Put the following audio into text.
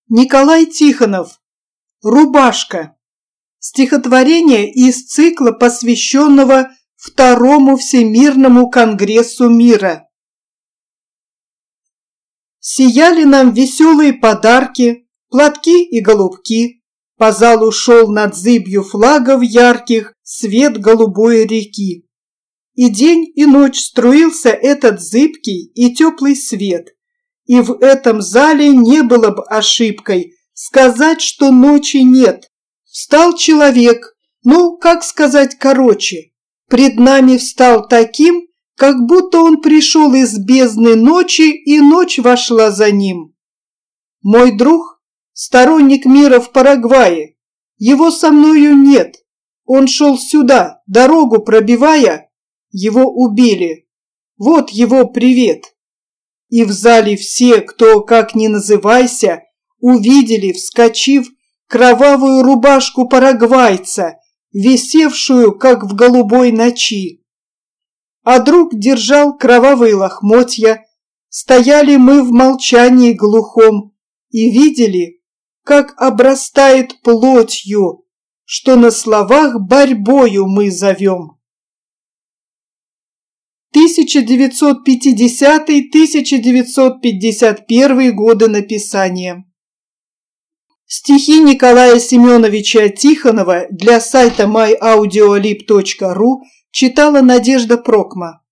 Николай Тихонов. «Рубашка». Стихотворение из цикла, посвященного Второму Всемирному Конгрессу мира. Сияли нам веселые подарки, платки и голубки. По залу шел над зыбью флагов ярких свет голубой реки. И день, и ночь струился этот зыбкий и теплый свет. И в этом зале не было бы ошибкой сказать, что ночи нет. Встал человек, как сказать короче, пред нами встал таким, как будто он пришел из бездны ночи, и ночь вошла за ним. Мой друг, сторонник мира в Парагвае, его со мною нет. Он шел сюда, дорогу пробивая, его убили. Вот его привет. И в зале все, кто, как ни называйся, увидели, вскочив, кровавую рубашку парагвайца, висевшую, как в голубой ночи. А друг держал кровавые лохмотья. Стояли мы в молчании глухом и видели, как обрастает плотью, что на словах борьбою мы зовем. 1950-1951 годы написания. Стихи Николая Семеновича Тихонова для сайта myaudiolib.ru читала Надежда Прокма.